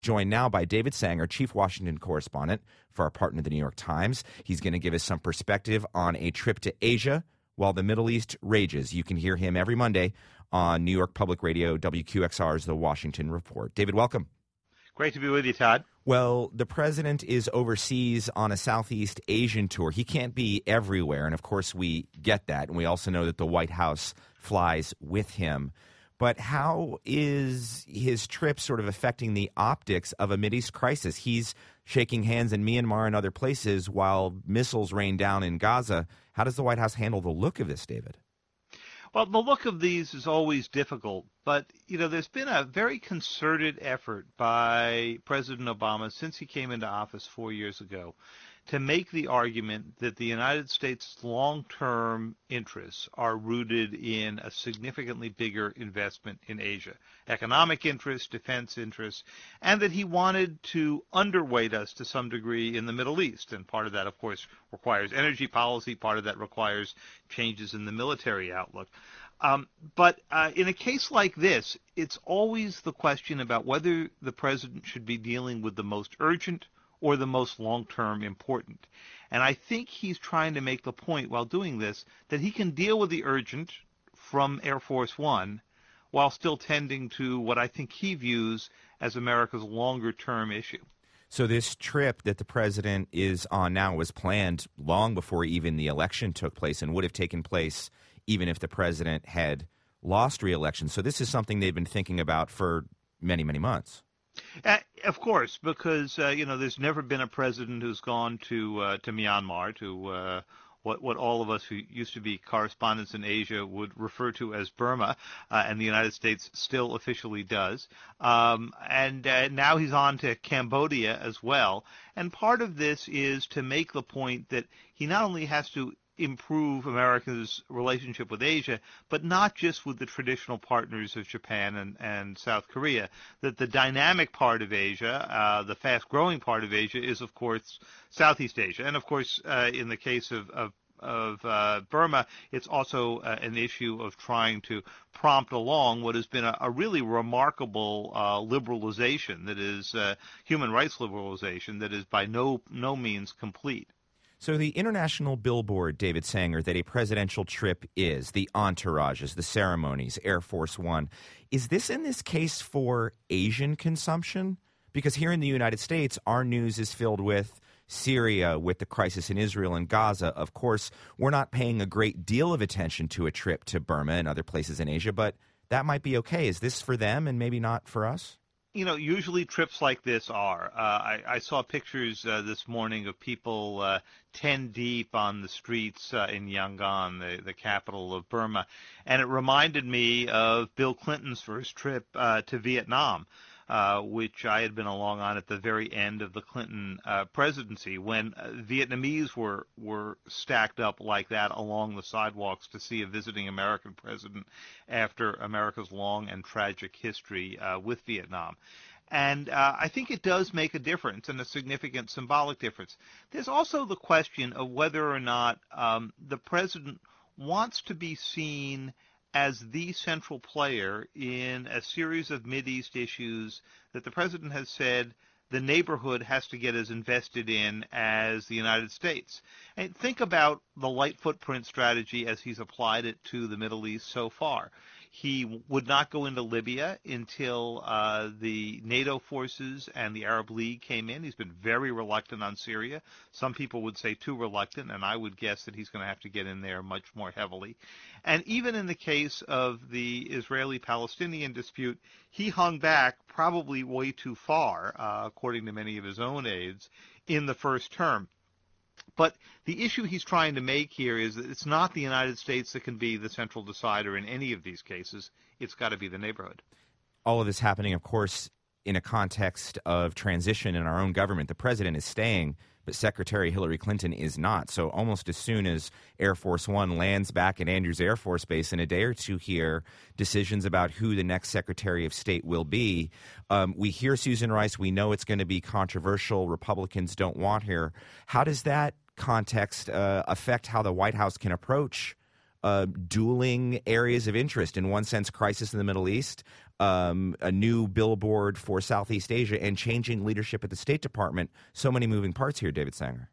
Joined now by David Sanger, chief Washington correspondent for our partner, the New York Times. He's going to give us some perspective on a trip to Asia while the Middle East rages. You can hear him every Monday on New York Public Radio, WQXR's The Washington Report. David, welcome. Great to be with you, Todd. Well, the president is overseas on a Southeast Asian tour. He can't be everywhere, and of course we get that, and we also know that the White House flies with him. But how is his trip sort of affecting the optics of a Mideast crisis? He's shaking hands in Myanmar and other places while missiles rain down in Gaza. How does the White House handle the look of this, David? Well, the look of these is always difficult, but, there's been a very concerted effort by President Obama since he came into office 4 years ago to make the argument that the United States' long-term interests are rooted in a significantly bigger investment in Asia, economic interests, defense interests, and that he wanted to underweight us to some degree in the Middle East. And part of that, of course, requires energy policy. Part of that requires changes in the military outlook. But in a case like this, it's always the question about whether the president should be dealing with the most urgent or the most long-term important. And I think he's trying to make the point while doing this that he can deal with the urgent from Air Force One while still tending to what I think he views as America's longer-term issue. So this trip that the president is on now was planned long before even the election took place and would have taken place even if the president had lost re-election. So this is something they've been thinking about for many, many months. Of course, because there's never been a president who's gone to Myanmar, to what all of us who used to be correspondents in Asia would refer to as Burma, and the United States still officially does. And now he's on to Cambodia as well. And part of this is to make the point that he not only has to improve America's relationship with Asia, but not just with the traditional partners of Japan and South Korea, that the dynamic part of Asia, the fast-growing part of Asia, is, of course, Southeast Asia. And, of course, in the case of Burma, it's also an issue of trying to prompt along what has been a really remarkable liberalization, that is human rights liberalization, that is by no means complete. So the international billboard, David Sanger, that a presidential trip is, the entourages, the ceremonies, Air Force One, is this in this case for Asian consumption? Because here in the United States, our news is filled with Syria, with the crisis in Israel and Gaza. Of course, we're not paying a great deal of attention to a trip to Burma and other places in Asia, but that might be okay. Is this for them and maybe not for us? Usually trips like this are. I saw pictures this morning of people 10 deep on the streets in Yangon, the capital of Burma, and it reminded me of Bill Clinton's first trip to Vietnam, which I had been along on at the very end of the Clinton presidency, when Vietnamese were stacked up like that along the sidewalks to see a visiting American president after America's long and tragic history with Vietnam. And I think it does make a difference, and a significant symbolic difference. There's also the question of whether or not the president wants to be seen as the central player in a series of Mideast issues that the president has said the neighborhood has to get as invested in as the United States. And think about the light footprint strategy as he's applied it to the Middle East so far. He would not go into Libya until the NATO forces and the Arab League came in. He's been very reluctant on Syria. Some people would say too reluctant, and I would guess that he's going to have to get in there much more heavily. And even in the case of the Israeli-Palestinian dispute, he hung back probably way too far, according to many of his own aides, in the first term. But the issue he's trying to make here is that it's not the United States that can be the central decider in any of these cases. It's got to be the neighborhood. All of this happening, of course, in a context of transition in our own government. The president is staying, but Secretary Hillary Clinton is not. So almost as soon as Air Force One lands back at Andrews Air Force Base in a day or two here, decisions about who the next Secretary of State will be. We hear Susan Rice. We know it's going to be controversial. Republicans don't want her. How does that context affect how the White House can approach dueling areas of interest. In one sense, crisis in the Middle East, a new billboard for Southeast Asia, and changing leadership at the State Department. So many moving parts here, David Sanger.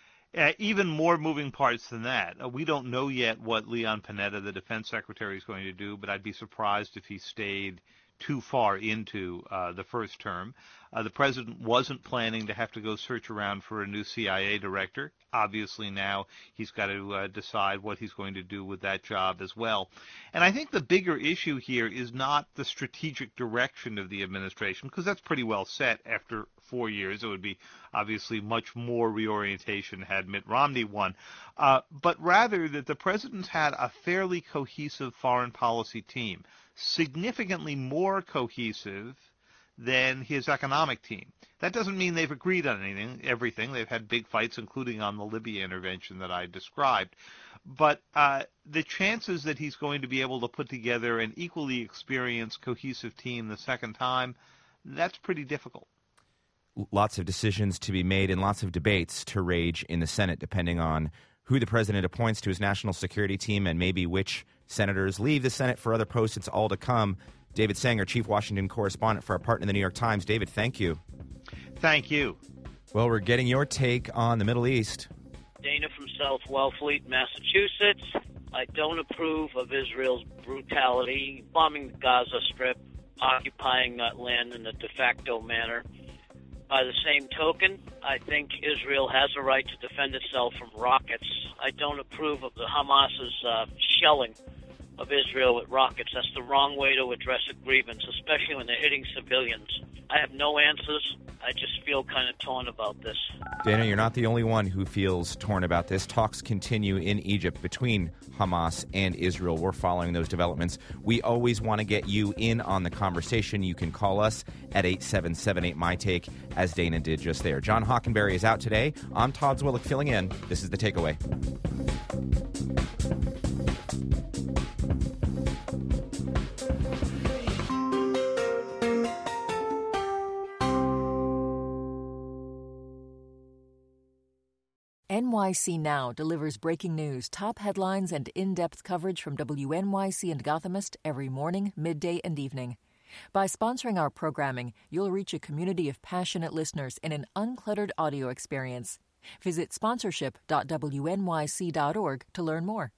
Even more moving parts than that. We don't know yet what Leon Panetta, the defense secretary, is going to do, but I'd be surprised if he stayed too far into the first term. The president wasn't planning to have to go search around for a new CIA director. Obviously now he's got to decide what he's going to do with that job as well. And I think the bigger issue here is not the strategic direction of the administration, because that's pretty well set after 4 years. It would be obviously much more reorientation had Mitt Romney won. But rather that the president's had a fairly cohesive foreign policy team, significantly more cohesive than his economic team. That doesn't mean they've agreed on everything. They've had big fights, including on the Libya intervention that I described. But the chances that he's going to be able to put together an equally experienced, cohesive team the second time, that's pretty difficult. Lots of decisions to be made and lots of debates to rage in the Senate, depending on who the president appoints to his national security team and maybe which senators leave the Senate for other posts. It's all to come. David Sanger, chief Washington correspondent for our partner in the New York Times. David, thank you. Thank you. Well, we're getting your take on the Middle East. Dana from South Wellfleet, Massachusetts. I don't approve of Israel's brutality, bombing the Gaza Strip, occupying that land in a de facto manner. By the same token, I think Israel has a right to defend itself from rockets. I don't approve of the Hamas's shelling of Israel with rockets. That's the wrong way to address a grievance, especially when they're hitting civilians. I have no answers. I just feel kind of torn about this. Dana, you're not the only one who feels torn about this. Talks continue in Egypt between Hamas and Israel. We're following those developments. We always want to get you in on the conversation. You can call us at 877-8MY-TAKE, as Dana did just there. John Hockenberry is out today. I'm Todd Zwillich filling in. This is The Takeaway. NYC Now delivers breaking news, top headlines, and in-depth coverage from WNYC and Gothamist every morning, midday, and evening. By sponsoring our programming, you'll reach a community of passionate listeners in an uncluttered audio experience. Visit sponsorship.wnyc.org to learn more.